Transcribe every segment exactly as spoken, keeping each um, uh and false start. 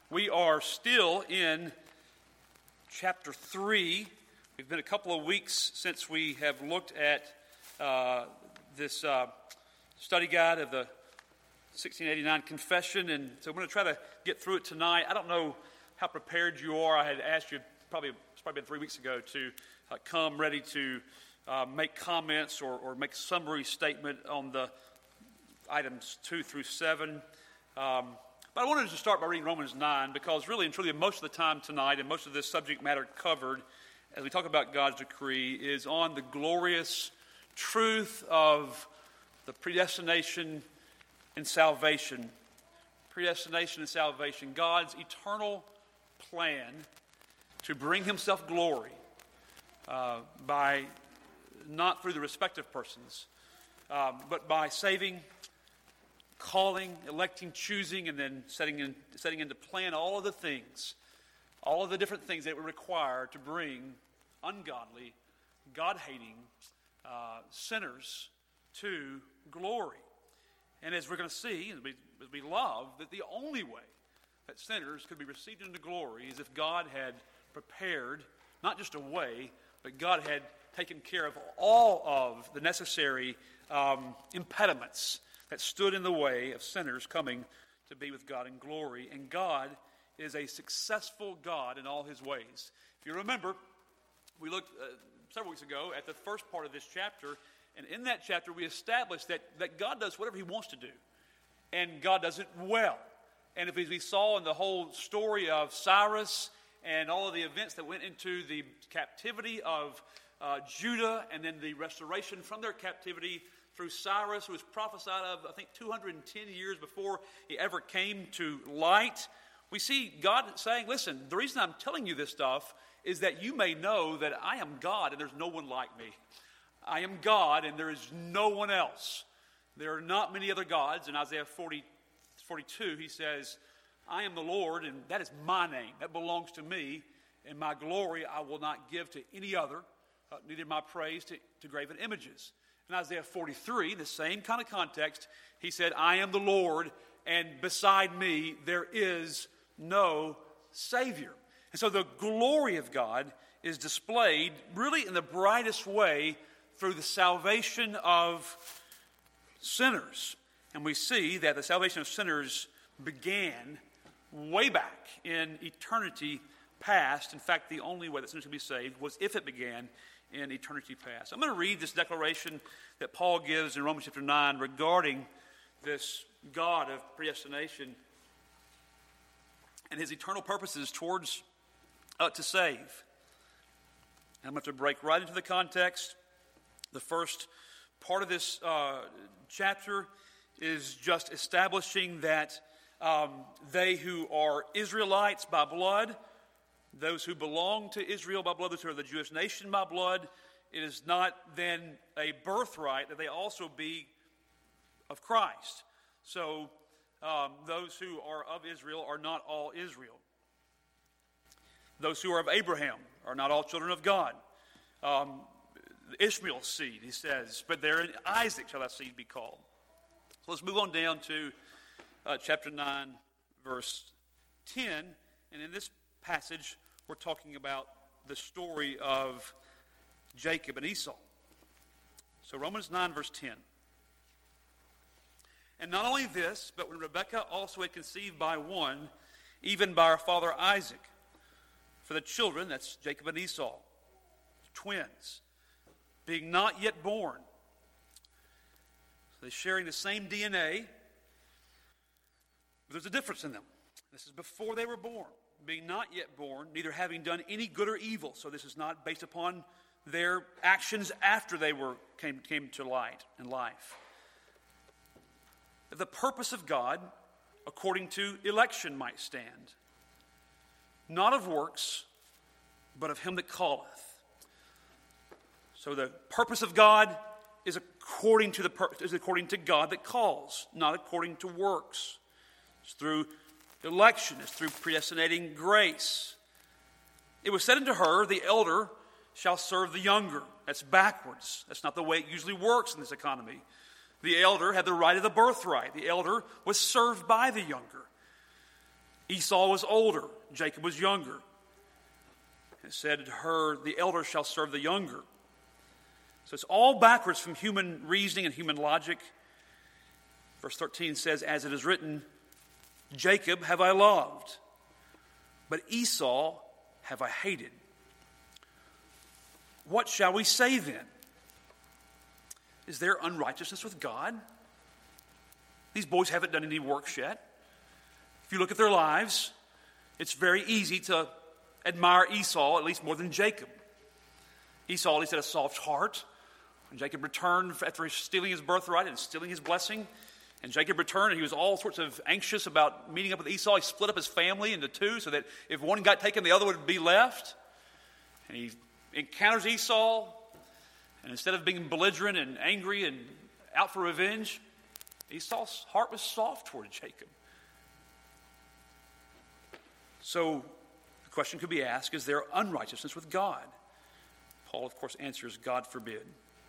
We are still in chapter three. It's been a couple of weeks since we have looked at uh, this uh, study guide of the sixteen eighty-nine Confession, and so I'm going to try to get through it tonight. I don't know how prepared you are. I had asked you probably it's probably been three weeks ago to uh, come ready to uh, make comments or, or make a summary statement on the items two through seven. Um, But I wanted to start by reading Romans nine because really and truly most of the time tonight and most of this subject matter covered as we talk about God's decree is on the glorious truth of the predestination and salvation. Predestination and salvation. God's eternal plan to bring himself glory uh, by not through the respective persons, um, but by saving, calling, electing, choosing, and then setting in, setting into plan all of the things, all of the different things that would require to bring ungodly, God-hating uh, sinners to glory. And as we're going to see, as we, as we love, that the only way that sinners could be received into glory is if God had prepared, not just a way, but God had taken care of all of the necessary um, impediments that stood in the way of sinners coming to be with God in glory. And God is a successful God in all his ways. If you remember, we looked uh, several weeks ago at the first part of this chapter, and in that chapter we established that, that God does whatever he wants to do, and God does it well. And if we saw in the whole story of Cyrus and all of the events that went into the captivity of uh, Judah, and then the restoration from their captivity through Cyrus, who was prophesied of, I think, two hundred ten years before he ever came to light. We see God saying, listen, the reason I'm telling you this stuff is that you may know that I am God and there's no one like me. I am God and there is no one else. There are not many other gods. In Isaiah forty, forty-two, he says, I am the Lord, and that is my name. That belongs to me, and my glory I will not give to any other, uh, neither my praise to, to graven images. In Isaiah forty-three, the same kind of context, he said, I am the Lord, and beside me there is no Savior. And so the glory of God is displayed really in the brightest way through the salvation of sinners. And we see that the salvation of sinners began way back in eternity past. In fact, the only way that sinners could be saved was if it began in eternity past. I'm going to read this declaration that Paul gives in Romans chapter nine regarding this God of predestination and his eternal purposes towards uh, to save. And I'm going to break right into the context. The first part of this uh, chapter is just establishing that um, they who are Israelites by blood, those who belong to Israel by blood, those who are the Jewish nation by blood, it is not then a birthright that they also be of Christ. So um, those who are of Israel are not all Israel. Those who are of Abraham are not all children of God. Um, Ishmael's seed, he says, but therein Isaac shall thy seed be called. So let's move on down to uh, chapter nine, verse ten. And in this passage, we're talking about the story of Jacob and Esau. So Romans nine, verse ten. And not only this, but when Rebekah also had conceived by one, even by our father Isaac, for the children, that's Jacob and Esau, twins, being not yet born. So they're sharing the same D N A, but there's a difference in them. This is before they were born. Being not yet born, neither having done any good or evil. So this is not based upon their actions after they were came, came to light and life. The purpose of God, according to election, might stand. Not of works, but of him that calleth. So the purpose of God is according to the is according to God that calls, not according to works. It's through election, it's through predestinating grace. It was said unto her, the elder shall serve the younger. That's backwards. That's not the way it usually works in this economy. The elder had the right of the birthright. The elder was served by the younger. Esau was older, Jacob was younger. It said to her, the elder shall serve the younger. So it's all backwards from human reasoning and human logic. Verse thirteen says, as it is written, Jacob have I loved, but Esau have I hated. What shall we say then? Is there unrighteousness with God? These boys haven't done any works yet. If you look at their lives, it's very easy to admire Esau, at least more than Jacob. Esau at least had a soft heart. When Jacob returned after stealing his birthright and stealing his blessing, and Jacob returned and he was all sorts of anxious about meeting up with Esau. He split up his family into two so that if one got taken, the other would be left. And he encounters Esau, and instead of being belligerent and angry and out for revenge, Esau's heart was soft toward Jacob. So the question could be asked, is there unrighteousness with God? Paul, of course, answers, God forbid.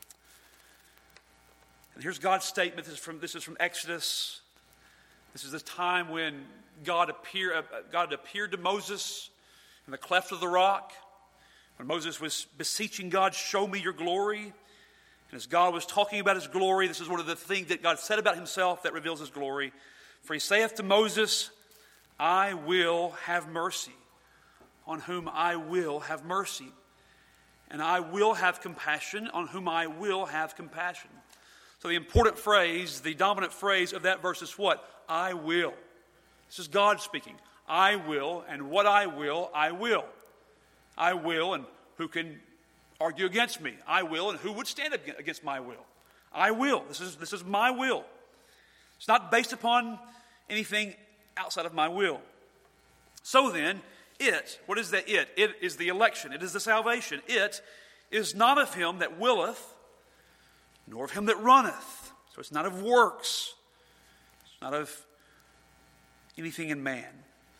And here's God's statement. This is from, this is from Exodus. This is the time when God, appear, uh, God appeared to Moses in the cleft of the rock. When Moses was beseeching God, show me your glory. And as God was talking about his glory, this is one of the things that God said about himself that reveals his glory. For he saith to Moses, I will have mercy on whom I will have mercy. And I will have compassion on whom I will have compassion. So the important phrase, the dominant phrase of that verse is what? I will. This is God speaking. I will, and what I will, I will. I will, and who can argue against me? I will, and who would stand against my will? I will. This is, this is my will. It's not based upon anything outside of my will. So then, it, what is that it? It is the election. It is the salvation. It is not of him that willeth, nor of him that runneth. So it's not of works. It's not of anything in man.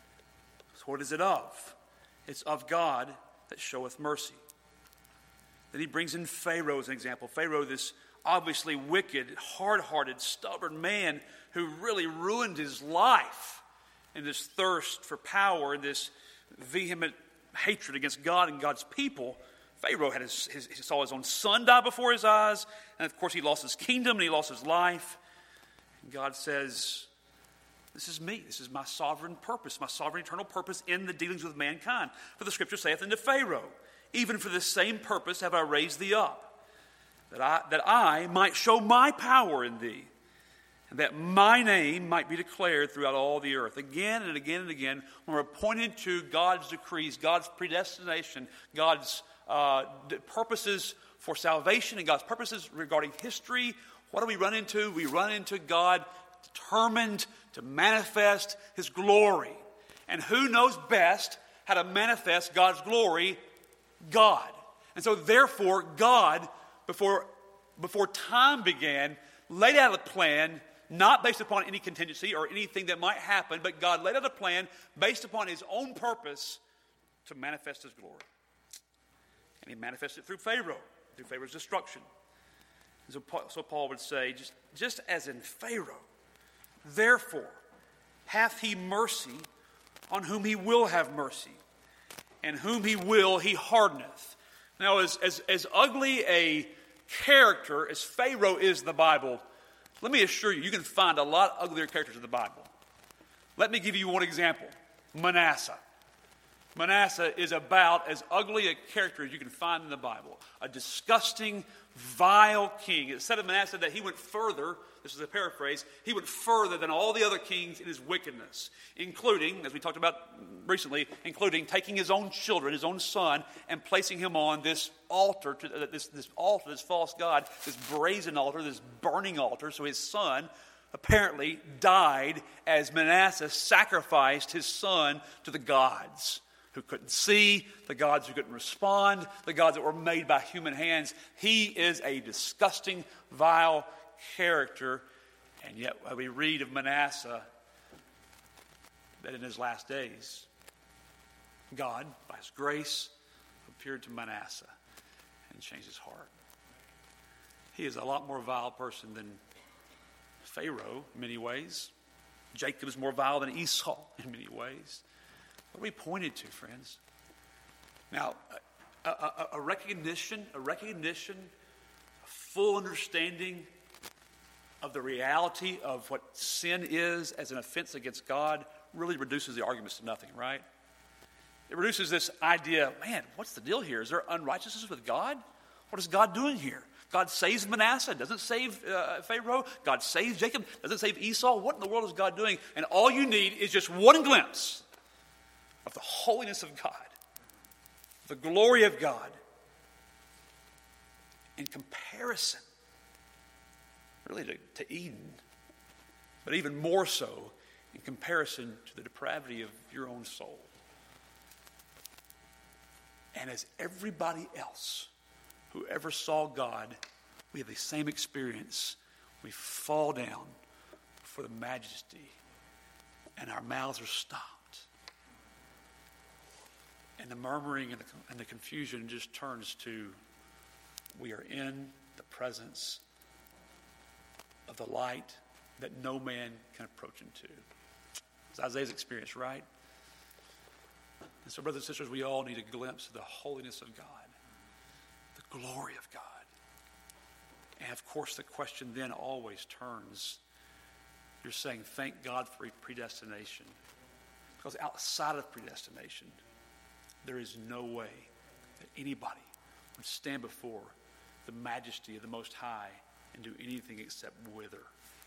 So what is it of? It's of God that showeth mercy. Then he brings in Pharaoh as an example. Pharaoh, this obviously wicked, hard-hearted, stubborn man who really ruined his life in this thirst for power and this vehement hatred against God and God's people. Pharaoh had his, his, he saw his own son die before his eyes, and of course he lost his kingdom and he lost his life. And God says, this is me. This is my sovereign purpose, my sovereign eternal purpose in the dealings with mankind. For the scripture saith unto Pharaoh, even for this same purpose have I raised thee up, that I, that I might show my power in thee, and that my name might be declared throughout all the earth. Again and again and again, when we're pointed to God's decrees, God's predestination, God's uh, purposes for salvation and God's purposes regarding history, what do we run into? We run into God determined to manifest his glory. And who knows best how to manifest God's glory? God. And so therefore, God, before, before time began, laid out a plan not based upon any contingency or anything that might happen, but God laid out a plan based upon his own purpose to manifest his glory. And he manifested it through Pharaoh, through Pharaoh's destruction. And so, Paul, so Paul would say, just, just as in Pharaoh, therefore hath he mercy on whom he will have mercy, and whom he will he hardeneth. Now, as, as, as ugly a character as Pharaoh is in the Bible, let me assure you, you can find a lot uglier characters in the Bible. Let me give you one example. Manasseh. Manasseh is about as ugly a character as you can find in the Bible. A disgusting, vile king. It said of Manasseh that he went further, this is a paraphrase, he went further than all the other kings in his wickedness, including, as we talked about recently, including taking his own children, his own son, and placing him on this altar, to, uh, this, this altar, this false god, this brazen altar, this burning altar. So his son apparently died as Manasseh sacrificed his son to the gods who couldn't see, the gods who couldn't respond, the gods that were made by human hands. He is a disgusting, vile character, and yet we read of Manasseh that in his last days, God, by his grace, appeared to Manasseh and changed his heart. He is a lot more vile person than Pharaoh in many ways. Jacob is more vile than Esau in many ways. What are we pointed to, friends? Now, a, a, a recognition, a recognition, a full understanding of the reality of what sin is as an offense against God really reduces the arguments to nothing, right? It reduces this idea, man, what's the deal here? Is there unrighteousness with God? What is God doing here? God saves Manasseh, doesn't save uh, Pharaoh. God saves Jacob, doesn't save Esau. What in the world is God doing? And all you need is just one glimpse of the holiness of God, the glory of God, in comparison, really, to, to Eden, but even more so in comparison to the depravity of your own soul. And as everybody else who ever saw God, we have the same experience. We fall down for the majesty, and our mouths are stopped. And the murmuring and the, and the confusion just turns to, we are in the presence of the light that no man can approach into. It's Isaiah's experience, right? And so, brothers and sisters, we all need a glimpse of the holiness of God, the glory of God. And of course, the question then always turns, you're saying, thank God for predestination. Because outside of predestination, there is no way that anybody would stand before the majesty of the Most High and do anything except wither.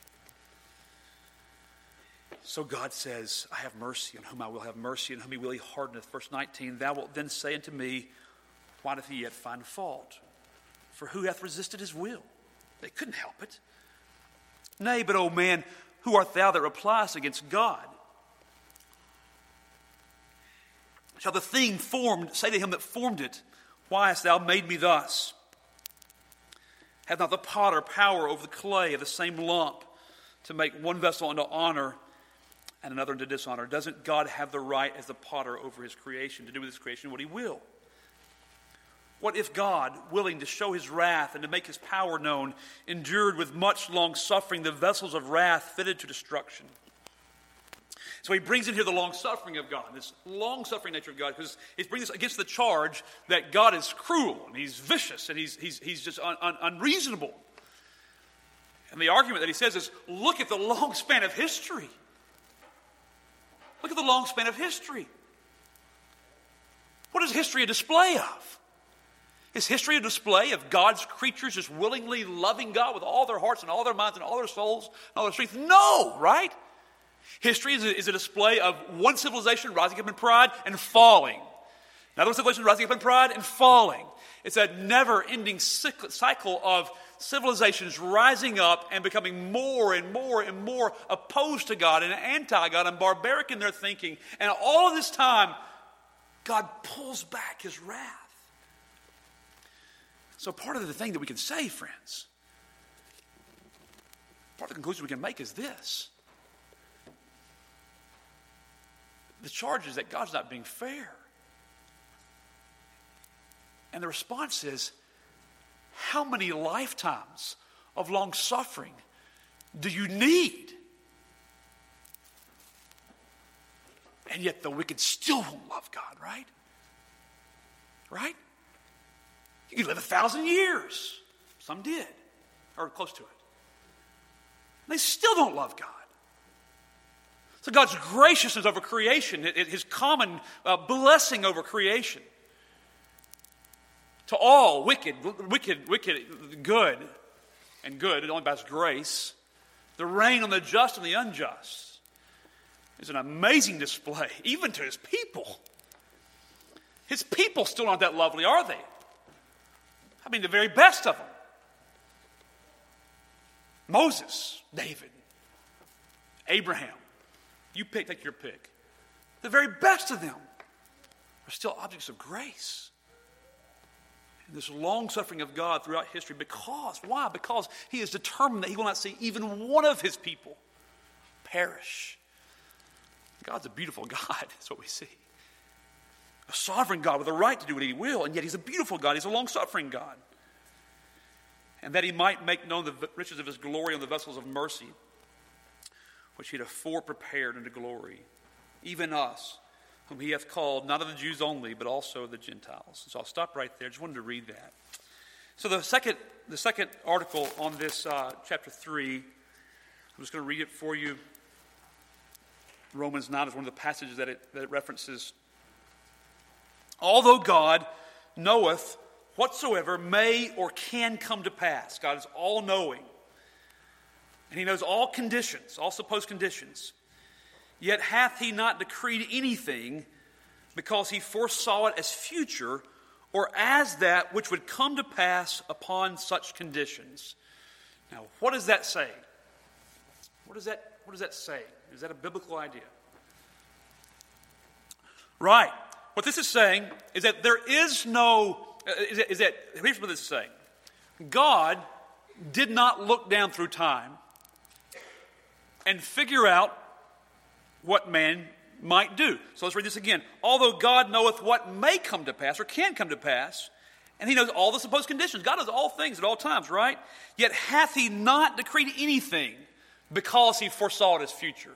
So God says, I have mercy on whom I will have mercy, and whom he will he hardeneth. Verse nineteen, thou wilt then say unto me, why doth he yet find fault? For who hath resisted his will? They couldn't help it. Nay, but, O man, who art thou that repliest against God? Shall the thing formed say to him that formed it, why hast thou made me thus? Hath not the potter power over the clay of the same lump to make one vessel unto honor and another unto dishonor? Doesn't God have the right as the potter over his creation to do with his creation what he will? What if God, willing to show his wrath and to make his power known, endured with much long suffering the vessels of wrath fitted to destruction? So he brings in here the long-suffering of God, this long-suffering nature of God, because he's bringing this against the charge that God is cruel, and he's vicious, and he's, he's, he's just un, un, unreasonable. And the argument that he says is, look at the long span of history. Look at the long span of history. What is history a display of? Is history a display of God's creatures just willingly loving God with all their hearts and all their minds and all their souls and all their strength? No, right? History is a, is a display of one civilization rising up in pride and falling. Another civilization rising up in pride and falling. It's a never-ending cycle of civilizations rising up and becoming more and more and more opposed to God and anti-God and barbaric in their thinking. And all of this time, God pulls back his wrath. So part of the thing that we can say, friends, part of the conclusion we can make is this. The charge is that God's not being fair. And the response is, how many lifetimes of long suffering do you need? And yet the wicked still won't love God, right? Right? You could live a thousand years. Some did, or close to it. They still don't love God. So God's graciousness over creation, his common uh, blessing over creation, to all wicked, wicked, wicked, good, and good, only by his grace, the rain on the just and the unjust, is an amazing display, even to his people. His people still aren't that lovely, are they? I mean, the very best of them. Moses, David, Abraham. You pick, take your pick. The very best of them are still objects of grace. And this long suffering of God throughout history, because, why? Because he is determined that he will not see even one of his people perish. God's a beautiful God, that's what we see. A sovereign God with a right to do what he will, and yet he's a beautiful God. He's a long-suffering God. And that he might make known the riches of his glory on the vessels of mercy, which he had afore prepared unto glory, even us, whom he hath called, not of the Jews only, but also of the Gentiles. So I'll stop right there. Just wanted to read that. So the second, the second article on this uh, chapter three, I'm just going to read it for you. Romans nine is one of the passages that it, that it references. Although God knoweth whatsoever may or can come to pass. God is all-knowing. And he knows all conditions, all supposed conditions. Yet hath he not decreed anything because he foresaw it as future or as that which would come to pass upon such conditions. Now, what does that say? What does that, what does that say? Is that a biblical idea? Right. What this is saying is that there is no, is that, is that here's what this is saying. God did not look down through time and figure out what man might do. So let's read this again. Although God knoweth what may come to pass or can come to pass, and he knows all the supposed conditions. God knows all things at all times, right? Yet hath he not decreed anything because he foresaw it as future,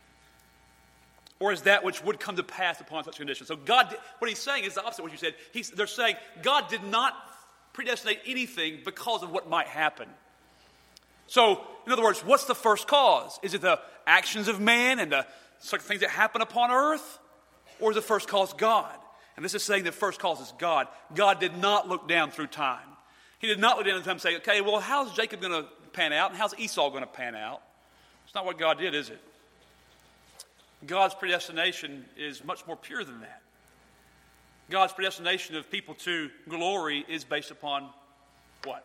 or as that which would come to pass upon such conditions. So God, what he's saying is the opposite of what you said. He's, they're saying God did not predestinate anything because of what might happen. So, in other words, what's the first cause? Is it the actions of man and the certain things that happen upon earth? Or is the first cause God? And this is saying the first cause is God. God did not look down through time. He did not look down through time and say, okay, well, how's Jacob going to pan out? And how's Esau going to pan out? It's not what God did, is it? God's predestination is much more pure than that. God's predestination of people to glory is based upon what?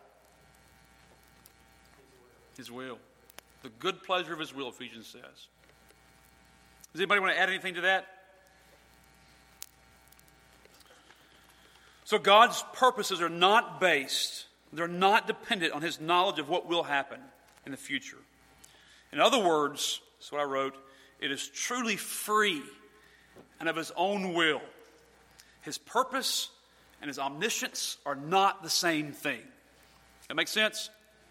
His will. The good pleasure of his will, Ephesians says. Does anybody want to add anything to that? So God's purposes are not based, they're not dependent on his knowledge of what will happen in the future. In other words, that's what I wrote, it is truly free and of his own will. His purpose and his omniscience are not the same thing. That makes sense?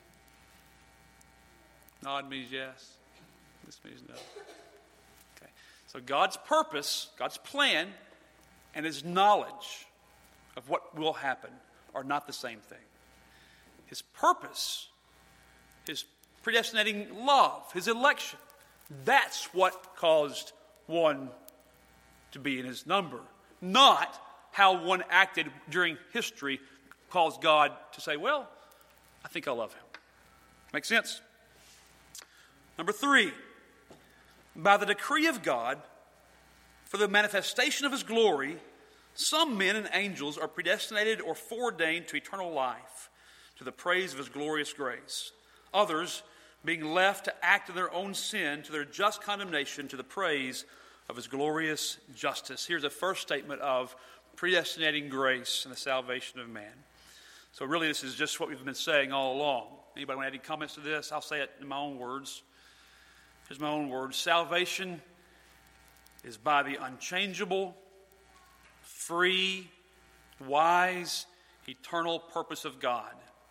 Nod means yes. This means no. Okay. So God's purpose, God's plan, and his knowledge of what will happen are not the same thing. His purpose, his predestinating love, his election, that's what caused one to be in his number. Not how one acted during history caused God to say, well, I think I love him. Make sense? Number three, by the decree of God, for the manifestation of his glory, some men and angels are predestinated or foreordained to eternal life, to the praise of his glorious grace. Others, being left to act in their own sin, to their just condemnation, to the praise of his glorious justice. Here's a first statement of predestinating grace and the salvation of man. So really this is just what we've been saying all along. Anybody want to add any comments to this? I'll say it in my own words. Here's my own words. Salvation is by the unchangeable, free, wise, eternal purpose of God.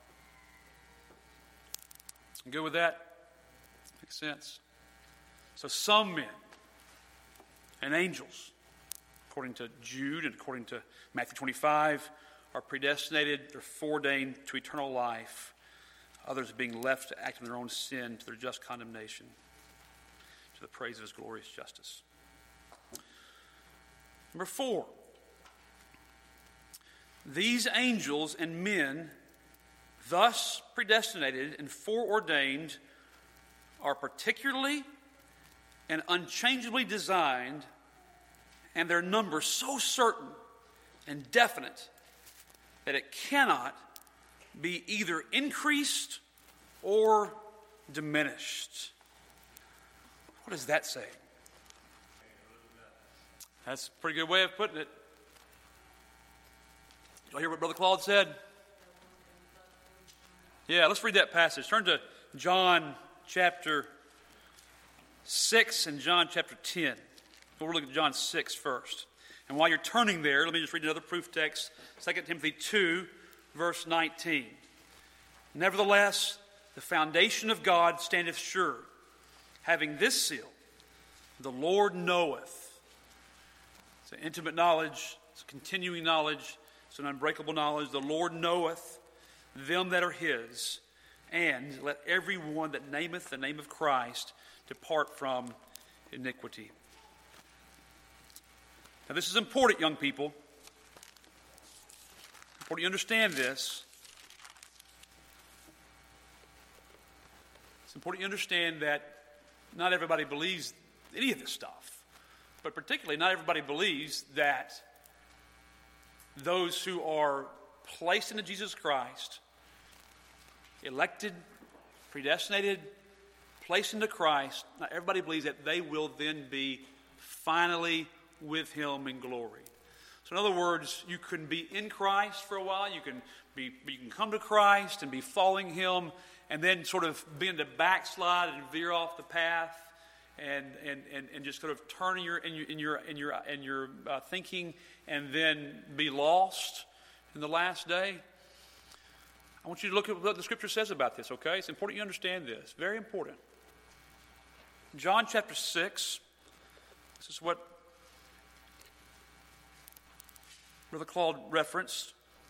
You good with that? Makes sense. So some men and angels, according to Jude and according to Matthew twenty-five, are predestinated or foreordained to eternal life. Others being left to act in their own sin, to their just condemnation, to the praise of his glorious justice. Number four, these angels and men, thus predestinated and foreordained, are particularly and unchangeably designed, and their number so certain and definite that it cannot be either increased or diminished. What does that say? That's a pretty good way of putting it. Did y'all hear what Brother Claude said? Yeah, let's read that passage. Turn to John chapter six and John chapter ten. We'll look at John six first. And while you're turning there, let me just read another proof text. Second Timothy two, verse nineteen. Nevertheless, the foundation of God standeth sure, having this seal, the Lord knoweth. It's an intimate knowledge. It's a continuing knowledge. It's an unbreakable knowledge. The Lord knoweth them that are his, and let every one that nameth the name of Christ depart from iniquity. Now this is important, young people. Important you understand this. It's important you understand that not everybody believes any of this stuff. But particularly not everybody believes that those who are placed into Jesus Christ, elected, predestinated, placed into Christ, not everybody believes that they will then be finally with him in glory. So in other words, you can be in Christ for a while, you can be you can come to Christ and be following him, and then sort of begin to backslide and veer off the path, and and, and, and just sort of turn in your in your in your in your, in your uh, thinking, and then be lost in the last day. I want you to look at what the Scripture says about this, okay? It's important you understand this. Very important. John chapter six, this is what Brother Claude referenced.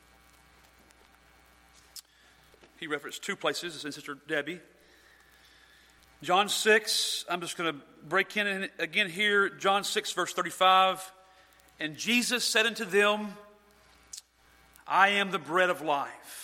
He referenced two places, and Sister Debbie. John six, I'm just going to break in again here. John six, verse thirty-five. And Jesus said unto them, I am the bread of life.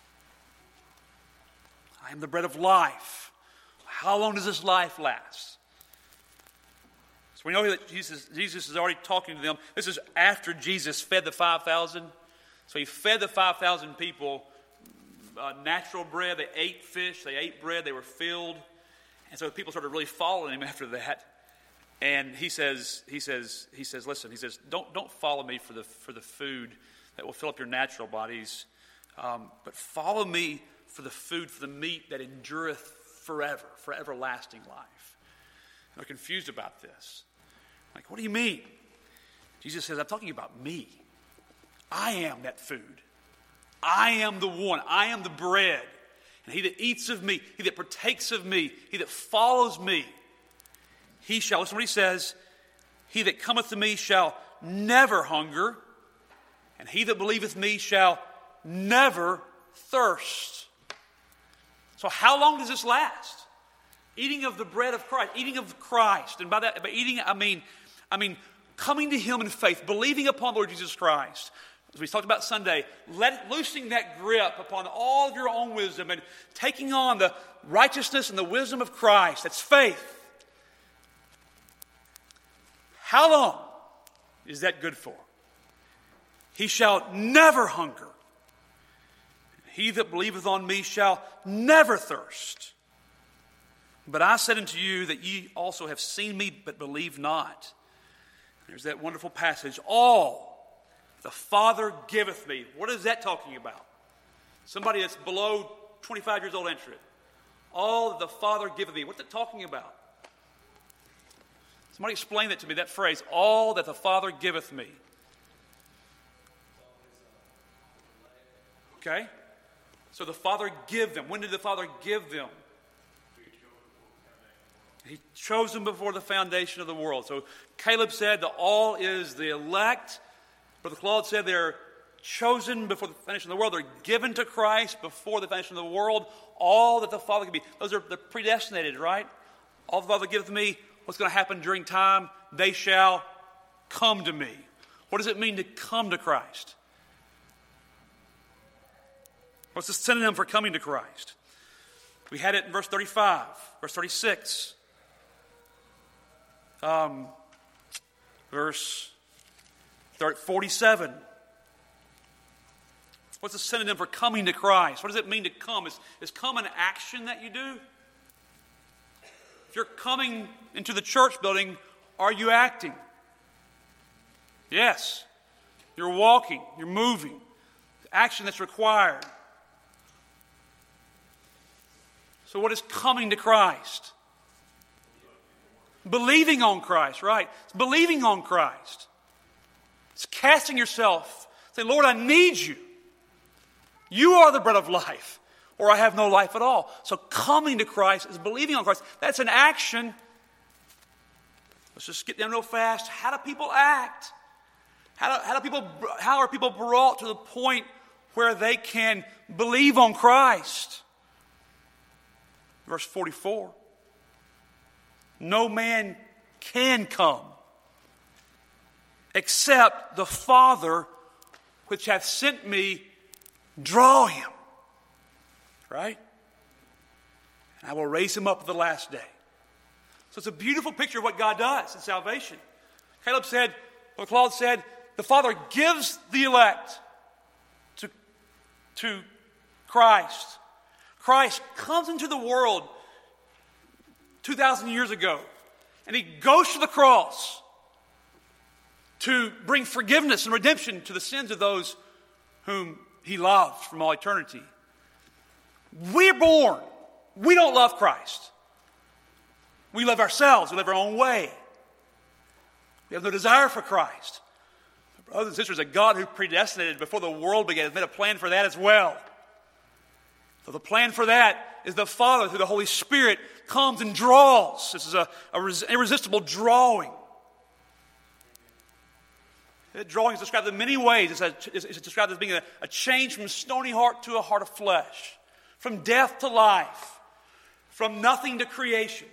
I am the bread of life. How long does this life last? So we know that Jesus, Jesus is already talking to them. This is after Jesus fed the five thousand. So he fed the five thousand people uh, natural bread. They ate fish. They ate bread. They were filled. And so people started really following him after that. And he says, he says, he says, listen, he says, don't don't follow me for the for the food that will fill up your natural bodies, um, but follow me for the food, for the meat that endureth forever, for everlasting life. And they're confused about this. Like, what do you mean? Jesus says, I'm talking about me. I am that food. I am the one. I am the bread. And he that eats of me, he that partakes of me, he that follows me, he shall, listen to what he says, he that cometh to me shall never hunger, and he that believeth me shall never thirst. So how long does this last? Eating of the bread of Christ, eating of Christ, and by that, by eating, I mean, I mean, coming to him in faith, believing upon the Lord Jesus Christ. As we talked about Sunday, let, loosening that grip upon all of your own wisdom and taking on the righteousness and the wisdom of Christ. That's faith. How long is that good for? He shall never hunger. He that believeth on me shall never thirst. But I said unto you that ye also have seen me, but believe not. There's that wonderful passage. All the Father giveth me. What is that talking about? Somebody that's below twenty-five years old, enter it. All that the Father giveth me. What's it talking about? Somebody explain that to me, that phrase. All that the Father giveth me. Okay? So the Father give them. When did the Father give them? He chose them before the foundation of the world. So Caleb said the all is the elect. Brother Claude said they're chosen before the foundation of the world. They're given to Christ before the foundation of the world. All that the Father can be. Those are the predestinated, right? All the Father giveth me. What's going to happen during time? They shall come to me. What does it mean to come to Christ? What's the synonym for coming to Christ? We had it in verse thirty-five, verse thirty-six, um, verse forty-seven. What's the synonym for coming to Christ? What does it mean to come? Is, is come an action that you do? If you're coming into the church building, are you acting? Yes. You're walking. You're moving. Action that's required. So what is coming to Christ? Believing on Christ, right? It's believing on Christ. It's casting yourself. Saying, Lord, I need you. You are the bread of life, or I have no life at all. So coming to Christ is believing on Christ. That's an action Let's just get down real fast. How do people act? How do, how do people, how are people brought to the point where they can believe on Christ? Verse forty-four. No man can come except the Father which hath sent me draw him. Right? And I will raise him up at the last day. So it's a beautiful picture of what God does in salvation. Caleb said, or Claude said, the Father gives the elect to, to Christ. Christ comes into the world two thousand years ago, and he goes to the cross to bring forgiveness and redemption to the sins of those whom he loved from all eternity. We're born. We don't love Christ. We love ourselves. We live our own way. We have no desire for Christ. Brothers and sisters, a God who predestinated before the world began has made a plan for that as well. So the plan for that is the Father, through the Holy Spirit, comes and draws. This is a, a res- irresistible drawing. That drawing is described in many ways. It's, a, it's, it's described as being a, a change from a stony heart to a heart of flesh, from death to life, from nothing to creation.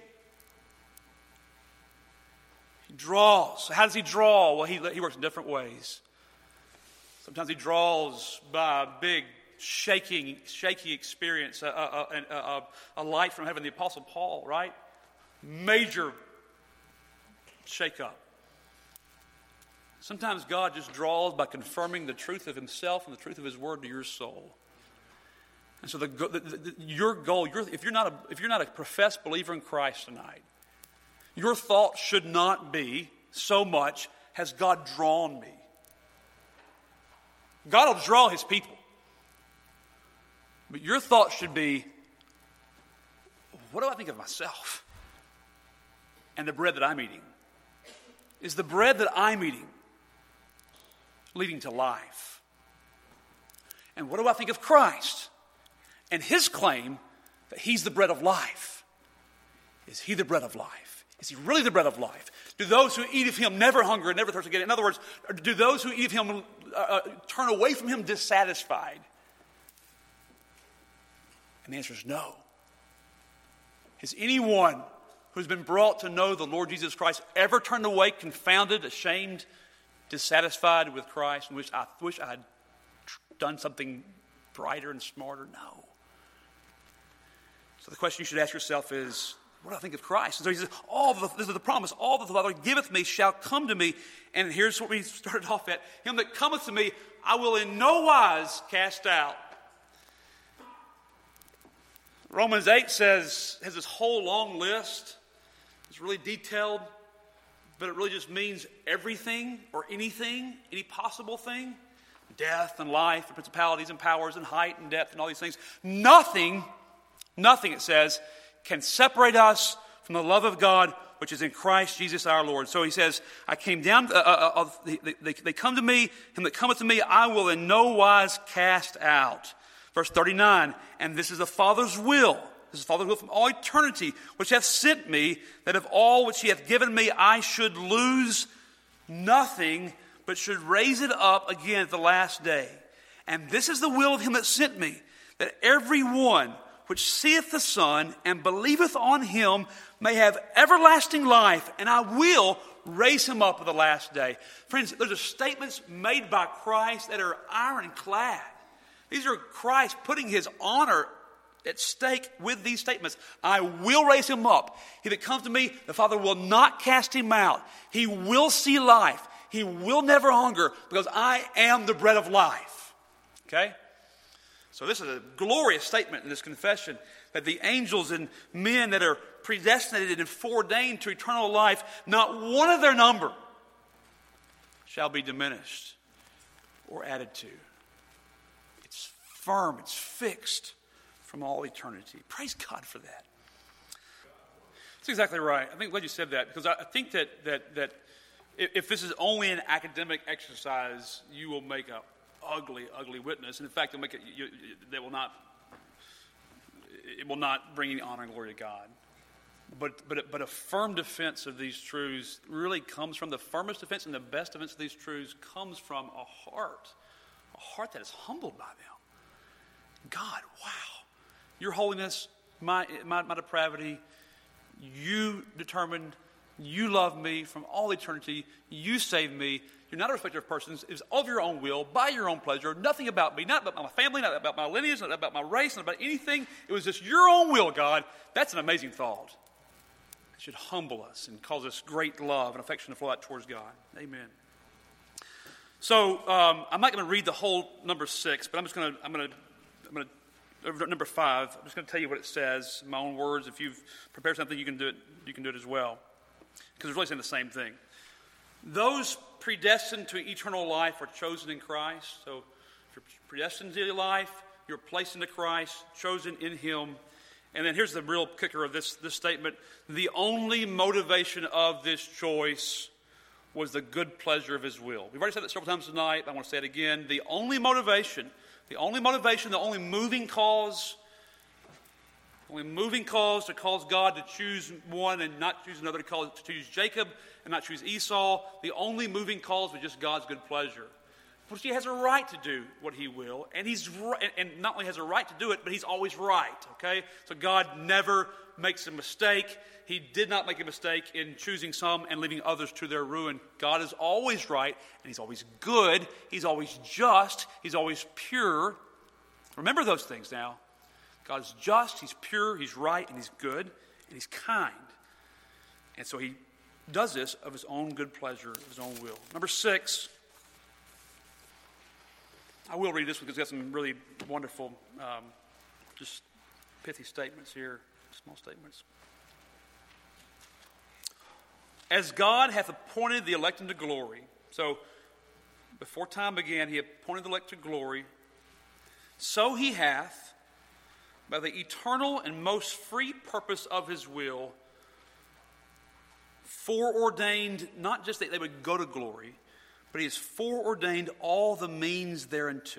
He draws. How does he draw? Well, he, he works in different ways. Sometimes he draws by a big shaking, shaky experience, a, a, a, a, a light from heaven. The Apostle Paul, right? Major shake-up. Sometimes God just draws by confirming the truth of himself and the truth of his word to your soul. And so the, the, the, your goal, your, if, you're not a, if you're not a professed believer in Christ tonight, your thought should not be so much, has God drawn me? God will draw his people. But your thought should be, what do I think of myself and the bread that I'm eating? Is the bread that I'm eating leading to life? And what do I think of Christ and his claim that he's the bread of life? Is he the bread of life? Is he really the bread of life? Do those who eat of him never hunger and never thirst again? In other words, do those who eat of him uh, turn away from him dissatisfied? And the answer is no. Has anyone who's been brought to know the Lord Jesus Christ ever turned away, confounded, ashamed, dissatisfied with Christ, and wish I wish I had done something brighter and smarter? No. So the question you should ask yourself is, what do I think of Christ? And so he says, all the, this is the promise, all that the Father giveth me shall come to me. And here's what we started off at. Him that cometh to me, I will in no wise cast out. Romans eight says, has this whole long list. It's really detailed, but it really just means everything or anything, any possible thing. Death and life, and principalities and powers and height and depth and all these things. Nothing, nothing, it says, can separate us from the love of God which is in Christ Jesus our Lord. So he says, I came down, uh, uh, uh, they, they, they come to me, him that cometh to me, I will in no wise cast out. Verse thirty-nine, and this is the Father's will. This is the Father's will from all eternity, which hath sent me, that of all which he hath given me, I should lose nothing, but should raise it up again at the last day. And this is the will of him that sent me, that every one which seeth the Son and believeth on him may have everlasting life, and I will raise him up at the last day. Friends, those are statements made by Christ that are ironclad. These are Christ putting his honor at stake with these statements. I will raise him up. He that comes to me, the Father will not cast him out. He will see life. He will never hunger, because I am the bread of life. Okay? So this is a glorious statement in this confession, that the angels and men that are predestinated and foreordained to eternal life, not one of their number shall be diminished or added to. It's firm, it's fixed from all eternity. Praise God for that. That's exactly right. I think I'm glad you said that, because I think that that that if this is only an academic exercise, you will make a ugly, ugly witness. And in fact, it'll make it, you, they will not, it will not bring any honor and glory to God. But, but, but a firm defense of these truths really comes from the firmest defense and the best defense of these truths comes from a heart, a heart that is humbled by them. God, wow, your holiness, my, my, my depravity, you determined, you love me from all eternity, you saved me. You're not a respecter of persons. It was of your own will, by your own pleasure, nothing about me, not about my family, not about my lineage, not about my race, not about anything. It was just your own will, God. That's an amazing thought. It should humble us and cause us great love and affection to flow out towards God. Amen. So um, I'm not going to read the whole number six, but I'm just going to, I'm going to, I'm going to, number five, I'm just going to tell you what it says in my own words. If you've prepared something, you can do it, you can do it as well. Because it's really saying the same thing. Those predestined to eternal life are chosen in Christ. So if you're predestined to life, you're placed into Christ, chosen in Him. And then here's the real kicker of this, this statement. The only motivation of this choice was the good pleasure of His will. We've already said that several times tonight. I want to say it again. The only motivation, the only motivation, the only moving cause, only moving cause to cause God to choose one and not choose another, to, cause, to choose Jacob and not choose Esau, the only moving cause was just God's good pleasure. Because He has a right to do what He will, and He's right, and not only has a right to do it, but He's always right, okay? So God never makes a mistake. He did not make a mistake in choosing some and leaving others to their ruin. God is always right, and He's always good. He's always just. He's always pure. Remember those things now. God is just, He's pure, He's right, and He's good, and He's kind. And so He does this of His own good pleasure, of His own will. Number six, I will read this because it's got some really wonderful, um, just pithy statements here, small statements. As God hath appointed the elect unto glory. So, before time began, He appointed the elect to glory. So He hath, by the eternal and most free purpose of His will, foreordained not just that they would go to glory, but He has foreordained all the means thereunto.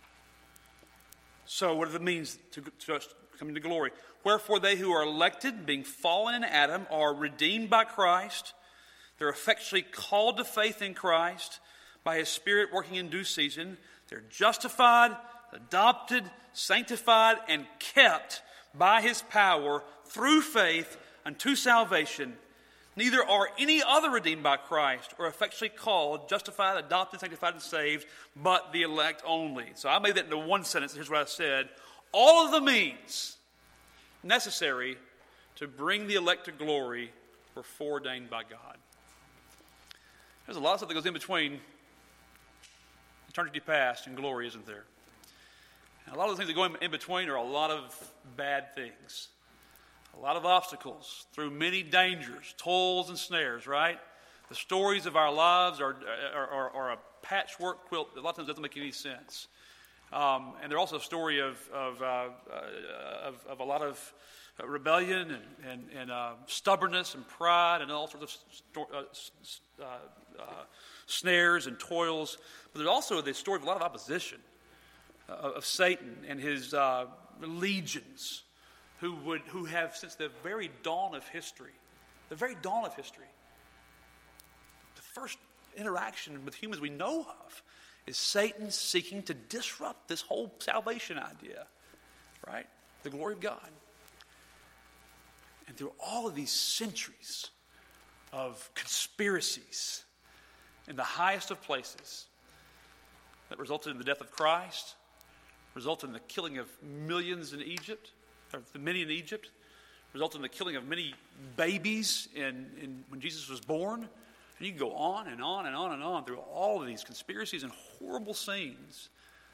So what are the means to, to us coming to glory? Wherefore they who are elected, being fallen in Adam, are redeemed by Christ. They're effectually called to faith in Christ by His Spirit working in due season. They're justified, adopted, sanctified, and kept by His power through faith unto salvation. Neither are any other redeemed by Christ or effectually called, justified, adopted, sanctified, and saved, but the elect only. So I made that into one sentence. Here's what I said. All of the means necessary to bring the elect to glory were foreordained by God. There's a lot of stuff that goes in between eternity past and glory, isn't there? And a lot of the things that go in, in between are a lot of bad things. A lot of obstacles through many dangers, toils, and snares, right? The stories of our lives are, are, are, are a patchwork quilt that a lot of times doesn't make any sense. Um, and they're also a story of, of, uh, uh, of, of a lot of rebellion and, and, and uh, stubbornness and pride and all sorts of sto- uh, uh, uh, snares and toils. But there's also the story of a lot of opposition uh, of Satan and his uh, legions. Who would who have since the very dawn of history, the very dawn of history, the first interaction with humans we know of is Satan seeking to disrupt this whole salvation idea, right? The glory of God. And through all of these centuries of conspiracies in the highest of places that resulted in the death of Christ, resulted in the killing of millions in Egypt, or the many in Egypt, resulted in the killing of many babies in, in when Jesus was born. And you can go on and on and on and on through all of these conspiracies and horrible scenes.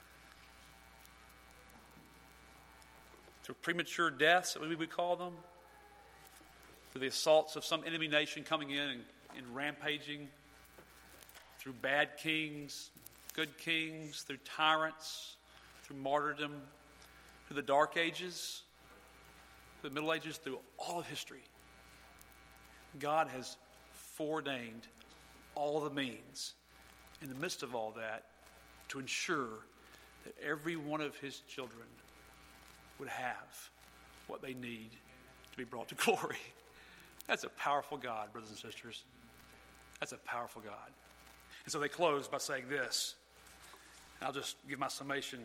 Through premature deaths, that we would call them. Through the assaults of some enemy nation coming in and, and rampaging. Through bad kings, good kings, through tyrants, through martyrdom, through the Dark Ages, the Middle Ages, through all of history. God has foreordained all the means in the midst of all that to ensure that every one of His children would have what they need to be brought to glory. That's a powerful God, brothers and sisters. That's a powerful God. And so they close by saying this. I'll just give my summation.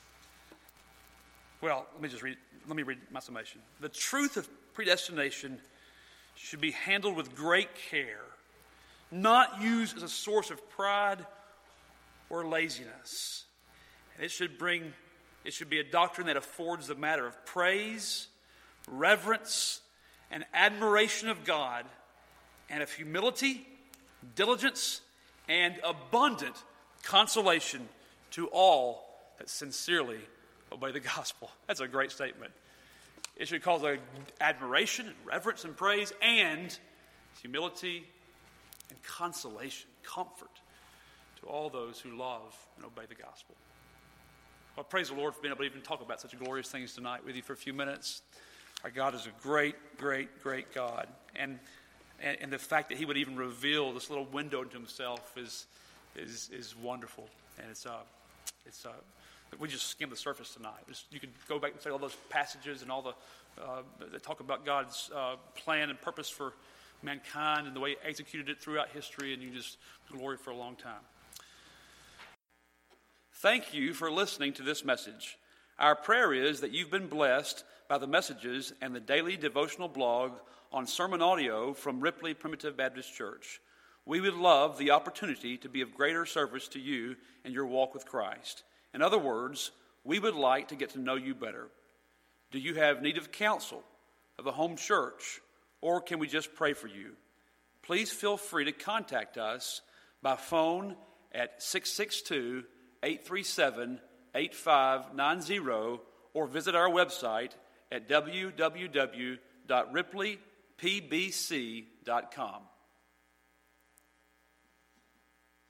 Well, let me just read, let me read my summation. The truth of predestination should be handled with great care, not used as a source of pride or laziness. And it should bring, it should be a doctrine that affords the matter of praise, reverence, and admiration of God, and of humility, diligence, and abundant consolation to all that sincerely obey the gospel. That's a great statement. It should cause a admiration and reverence and praise and humility and consolation, comfort to all those who love and obey the gospel. Well, praise the Lord for being able to even talk about such glorious things tonight with you for a few minutes. Our God is a great, great, great God. And and, and the fact that he would even reveal this little window into himself is is is wonderful. And it's uh it's uh we just skimmed the surface tonight. Just, you could go back and say all those passages and all the uh, that talk about God's uh, plan and purpose for mankind and the way he executed it throughout history, and you just glory for a long time. Thank you for listening to this message. Our prayer is that you've been blessed by the messages and the daily devotional blog on sermon audio from Ripley Primitive Baptist Church. We would love the opportunity to be of greater service to you in your walk with Christ. In other words, we would like to get to know you better. Do you have need of counsel, of a home church, or can we just pray for you? Please feel free to contact us by phone at six six two, eight three seven, eight five nine zero or visit our website at w w w dot ripley p b c dot com.